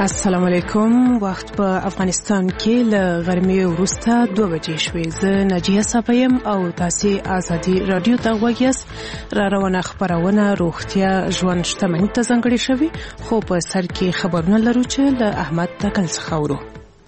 السلام علیکم. وخت په افغانستان کې له غرمې وروسته 2 بجې شوې. زه ناجیه صافیم او تاسو آزادي رادیو ته غوږ یاست. را روانه خبرونه روغتیا ژوند شتمنۍ ته ځانګړې شوي، خو په سر کې خبرونه لرو چې له احمد تکل څخه ورو.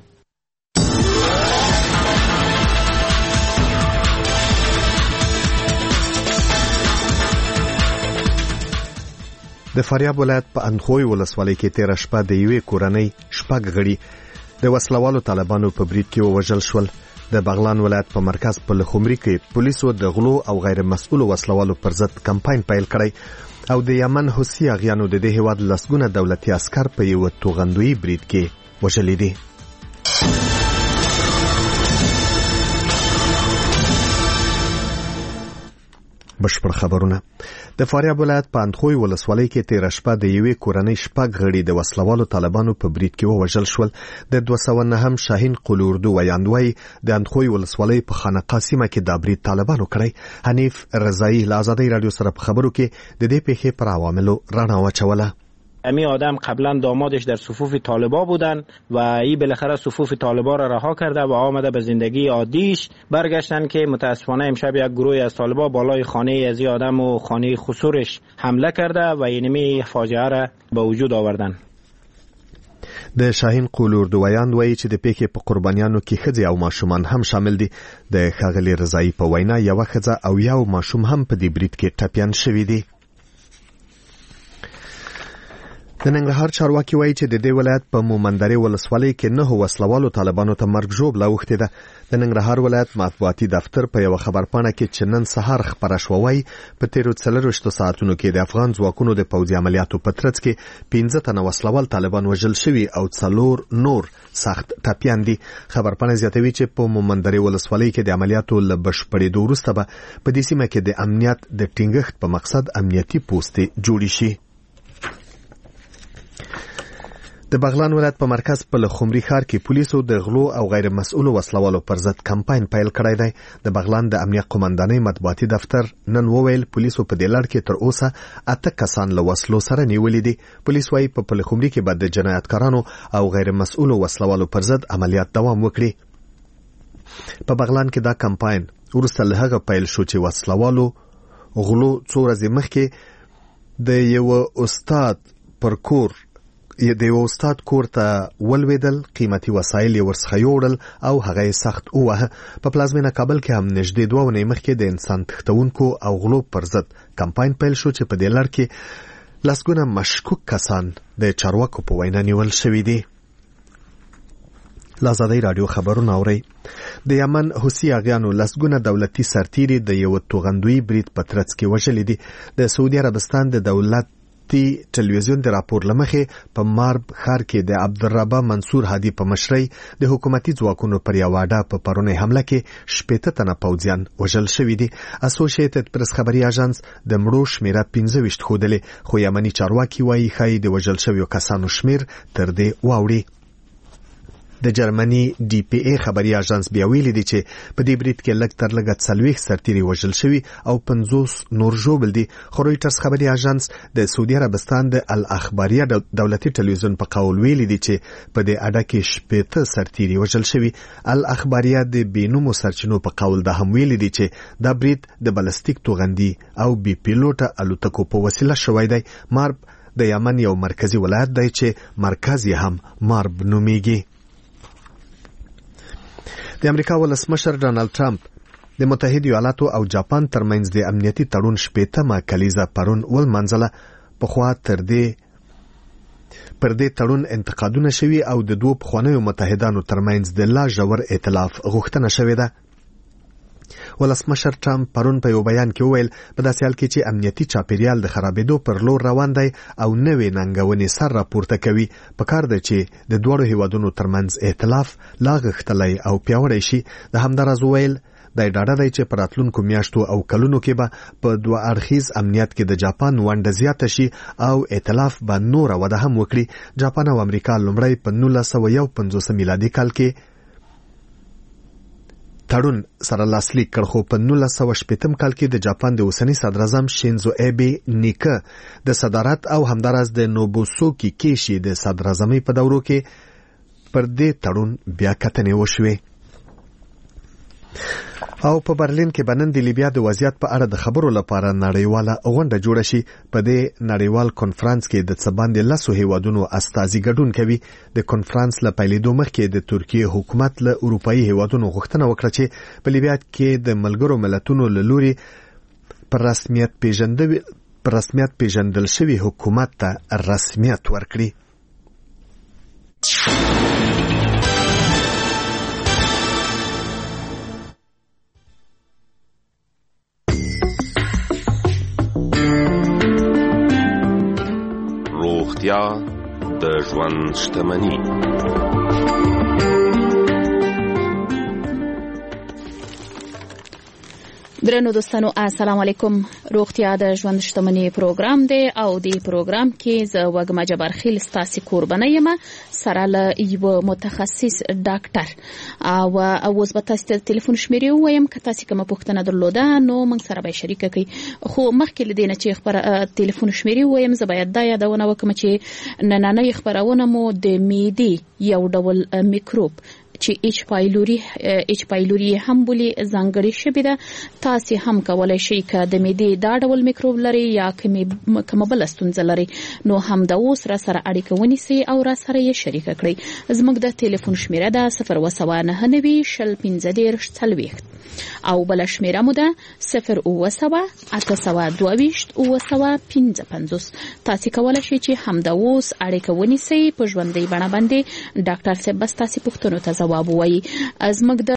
د فاریاب ولایت په اندخوی ولسوالۍ کې تیر شپه د یوې کورنۍ شپږ غړي د وسلوالو طالبانو په برید کې ووژل شول. د بغلان ولایت په مرکز په لخمري کې پولیسو د غلو او غیر مسؤل وسلوالو پر ضد کمپاین پیل کړی او د یمن حوثي اغیانو د دې هیواد لسګونه دولتي عسكر په یو توغندوی برید کې وژل دي. بشپړ خبرونه. د فاریاب ولایت په اندخوی ولسوالۍ کې تیر شپه د یوې کورنۍ شپږ غړي د وسلوالو طالبانو په برید کې ووژل شول. د 209 شاهین قلوردو ویاندوی د اندخوی ولسوالۍ په خانقاه سیمه کې د برید طالبانو کړی. حنیف رضایی له آزادی رادیو سره په خبرو کې د دې پیښې پر عواملو رڼا واچوله. امی آدم قبلا دامادش در صفوف طالبا بودن و ای بالاخره صفوف طالبا را رها کرده و آمده به زندگی عادیش برگشتن که متاسفانه امشب یک گروه از طالبا بالای خانه از این آدم و خانه خسورش حمله کرده و اینمی فاجعه را به وجود آوردن. د شاهین قلوردویان وایي چې د پیښې په قربانیانو کې ښځې او ماشومان هم شامل دي. د ښاغلي رضایی په وینا یو ښځه او یو ماشوم هم په دې برید کې ټپیان شوي دي. د ننګرهار چارواکي وایي چې د دې ولایت په مومندرې ولسوالۍ کې 9 وسلوالو طالبانو ته مرګ ژوبله اوښتې ده. د ننګرهار ولایت مطبوعاتي دفتر په یو خبرپاڼه کې چې نن سهار خبره شوه وایي په تیرو 24 ساعتونو کې د افغان ځواکونو د پوځي عملیاتو په ترڅ کې 15 تنه وسلوال طالبان وژل شوي او 4 نور سخت ټپیان دي. خبرپاڼه زیاتوي چې په مومندرې ولسوالۍ کې د عملیاتو له بشپړېدو وروسته به په دې سیمه کې د امنیت د ټینګښت په مقصد امنیتي پوستې جوړې شي. د بغلان ولایت په مرکز په لخمري ښار کې پولیسو د غلو او غیر مسؤلو وسلوالو پر ضد کمپاین پیل کړی دی. د بغلان د امنیت قومندانۍ مطبوعاتي دفتر نن وویل پولیسو په دې لړ کې تر اوسه 8 کسان له وسلو سره نیولي دي. پولیس وايي په لخمري کې به د جنایتکارانو او غیر مسؤلو وسلوالو پر ضد عملیات دوام وکړي. په بغلان کې دا کمپاین وروسته له هغه پیل شو چې وسلوالو غلو څو ورځې مخکې د یو استاد پر کور د یو استاد کور ته ولویدل، قیمتي وسایل یې ورڅخه یوړل او هغه یې سخت ووهه. په پلازمینه کابل کې هم نږدې 2 اونۍ مخکې د انسان تښتونکو او غلو پر ضد کمپاین پیل شو چې په دې لړ کې لسګونه مشکوک کسان د چارواکو په وینا نیول شوي دي. آزادی رادیو خبرونه اورئ. د یمن حوثي اغیانو لسګونه دولتي سرتیري د یو توغندوی برید په ترڅ کې وژلي دي. د سعودي عربستان د دولت ټلویزیون د راپور لمخې په مارب ښار کې د عبدالربه منصور هادي په مشرۍ د حکومتي ځواکونو پر یو اډه په پرونۍ حمله کې 18 تنه پوځیان وژل شوي دي. اسوسییټډ پریس خبري اژانس د مړو شمیره 25 ښودلې، خو یمني چارواکي وایي ښایي د وژل شویو کسانو شمیر تر دې واوړي. د جرمني ډي پی ای خبري اژانس بیا ویلي دي چې په دې برید کې لږ تر لږه 40 سرتیري وژل شوي او 50 نور ژوبل دي. خو رویټرز خبري اژانس د سعودي عربستان د الاخباریه دولتي ټلویزیون په قول ویلي دي چې په دې اډه کې 18 سرتیري وژل شوي. الاخباریه د بینومو سرچینو په قول ده هم ویلي دي چې دا برید د بلستیک توغندي او بي پیلوټه الوتکو په وسیله شوی دی. مارب د یمن یو مرکزی ولایت دی چې مرکز یې هم مارب نومیږي. د امریکا ولسمشر ډانلډ ټرمپ د متحده ایالاتو او جاپان ترمنځ د امنیتي تړون 18مه کلیزه پرون ولمنځله. پخوا پر دې تړون انتقادونه شوي او د دوه پخوانیو متحدانو ترمنځ د لا ژور ائتلاف غوښتنه شوې ده. ولسمشر ټرمپ پرون په یو بیان کې وویل په داسې حال کې چې امنیتي چاپیریال د خرابېدو پر لور روان دی او نوې ننګونې سر راپورته کوي، پکار ده چې د دوړو هیوادونو ترمنځ ائتلاف لا غښتلی او پیاوړی شي. د همداراز وویل دا ډاډه دی چې په راتلونکو میاشتو او کلونو کې به په دوه اړخیز امنیت کې د جاپان ونډه زیاته شي او ائتلاف به نوره وده هم وکړي. جاپان او امریکا لومړی په 1951 میلادي کال کې تړون سره لاسلیک کړ، خو په 1980 کال کې د جاپان د اوسنی صدر اعظم شینزو ایبی نیکه د صدارت او همدارس د نوبوسوکی کیشي د صدر اعظمۍ په دورو کې پر دې تړون بیا کتنې وشوې. او په برلین کې بنن د لیبیا د وضعیت په اړه د خبرو لپاره نړیواله غونډه جوړه شي. په دې نړیوال کنفرانس کې د څباندې 10 هیوادونو استازي ګډون کوي. د کنفرانس له پیلېدو مخکې د ترکیه حکومت له اروپאי هیوادونو غوښتنه وکړه چې په لیبیا کې د ملګرو ملتونو له لوري پر رسمیت پیژندل شوی حکومت ته رسمیت ورکړي. روغتیا د ژوند شتمني. درنو دوستانو السلام علیکم. روغتیا د ژوند شتمني پروګرام دی او د پروګرام کې زه وګما جبرخیل ستاسو قربانه یم سره له یو متخصص ډاکټر او اوس به تاسو ته ټلیفون شمیرې وایم که تاسو کومه پوښتنه درلوده نو موږ سره به شریک کړئ. خو مخکې لدینه چې ټلیفون شمیرې وایم زه باید دا یادونه وکم چې نننۍ خبرونه مو د معدې یو ډول میکروب چې ایچ پایلوري هم بولی ځانګړی شوی ده. تاسو هم کولای شئ که د معدې دا ډول میکروب لري یا کومه بل ستونزه لري نو هم د اوس را سره اړیکه ونیسئ او را سره یې شریک کړئ. زموږ د ټلیفون شمیره ده 029901540 او بل شمیره مو ده 097822825. تاسو کولای شئ چې هم د اوس اړیکه ونیسئ په ژوندۍ بڼه باندې ډاکټر صاحب تاسو پوښتنو ته جواب وایي. زموږ د